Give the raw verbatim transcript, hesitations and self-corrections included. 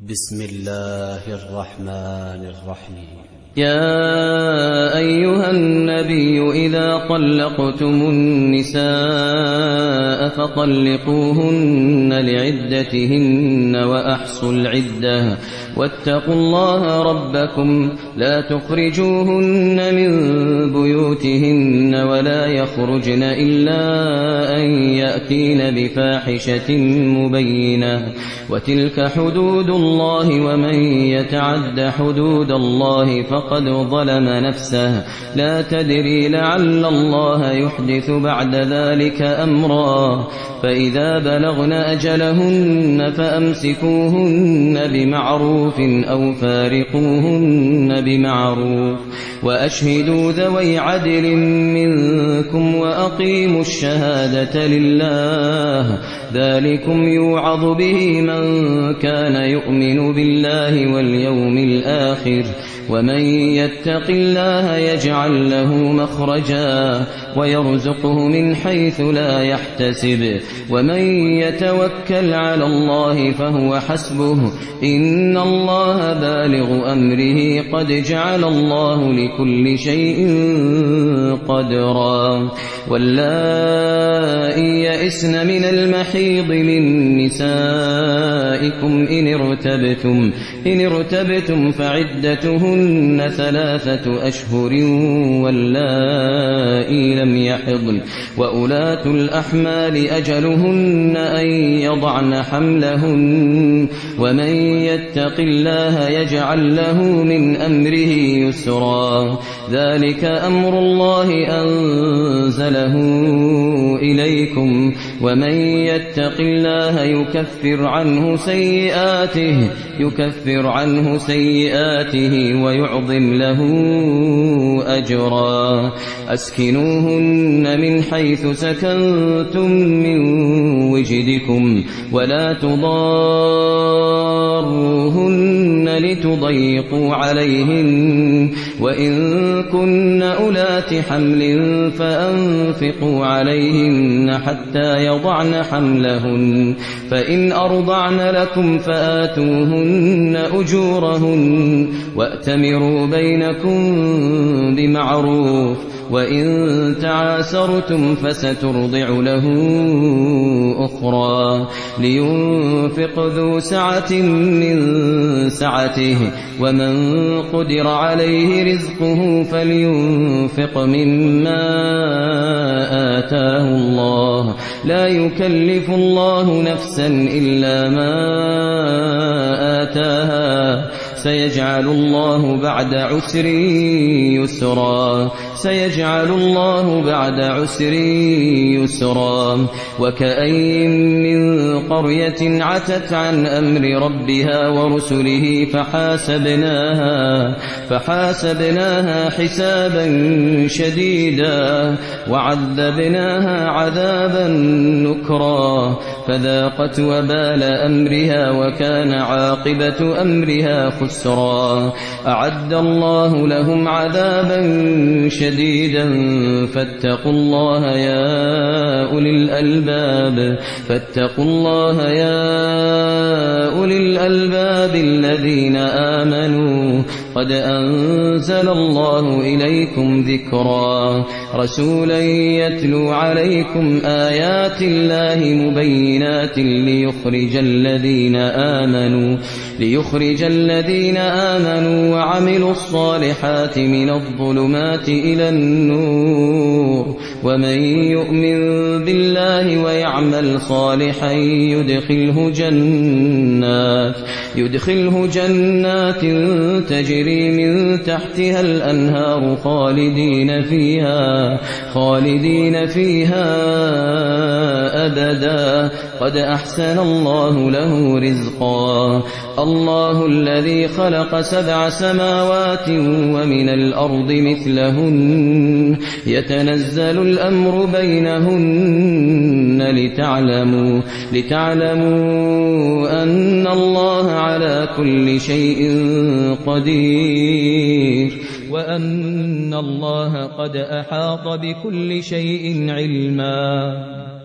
بسم الله الرحمن الرحيم. يا أيها النبي إذا طلقتم النساء فطلقوهن لعدتهن وأحصوا العدة واتقوا الله ربكم لا تخرجوهن من بيوتهن ولا يخرجن إلا أن يأتين بفاحشة مبينة وتلك حدود الله ومن يتعد حدود الله فقد ظلم نفسه لا تدري لعل الله يحدث بعد ذلك أمرا فإذا بلغن أجلهن فأمسكوهن بمعروف أو فارقوهن بمعروف وأشهدوا ذوي عدل منكم وأقيموا الشهادة لله ذلكم يوعظ به من كان يؤمن بالله واليوم الآخر ومن يتق الله يجعل له مخرجا ويرزقه من حيث لا يحتسب ومن يتوكل على الله فهو حسبه إن الله بالغ أمره قد جعل الله لكل شيء قدرا واللائي يئسن من المحيض من نسائكم إن ارتبتم إن ارتبتم فعدتهن ثلاثة أشهر واللائي لم يحضن وأولاة الأحمال أجلهن أن يضعن حملهن ومن يتق الله يجعل له من أمره يسرا ذلك أمر الله أنزله إليكم ومن يتق الله يكفر عنه سيئاته يكفر عنه سيئاته ويعظم له أجرا أسكنوهن من حيث سكنتم من وجدكم ولا تضاروهن لتضيقوا عليهن وإن كن أولات حمل فأنفقوا عليهن حتى يضعن حملهن فإن أرضعن لكم فآتوهن أجورهن وأتمروا بينكم بمعروف وإن تعاسرتم فسترضع له أخرى لينفق ذو سعة من سعته ومن قدر عليه رزقه فلينفق مما آتاه الله لا يكلف الله نفسا إلا ما آتاها سيجعل الله بعد عسر يسرا سيجعل الله بعد عسر يسرا وكأين من قرية عتت عن أمر ربها ورسله فحاسبناها فحاسبناها حسابا شديدا وعذبناها عذابا نكرا فذاقت وبال أمرها وكان عاقبة أمرها خسرا أعد الله لهم عذابا شديدا فاتقوا الله يا أولي الألباب فاتقوا الله يا أولي الألباب الذين آمنوا قد أنزل الله إليكم ذكرا رسولا يتلو عليكم آيات الله مبينات ليخرج الذين آمنوا ليخرج الذين آمنوا وعملوا الصالحات من الظلمات إلى النور ومن يؤمن بالله ويعمل صالحا يدخله جنات يدخله جنات تجري من تحتها الأنهار خالدين فيها خالدين فيها أبدا قد أحسن الله له رزقا الله الذي خلق سبع سماوات ومن الأرض مثلهن يتنزل الأمر بينهن لتعلموا لتعلموا أن الله على كل شيء قدير وأن الله قد أحاط بكل شيء علما.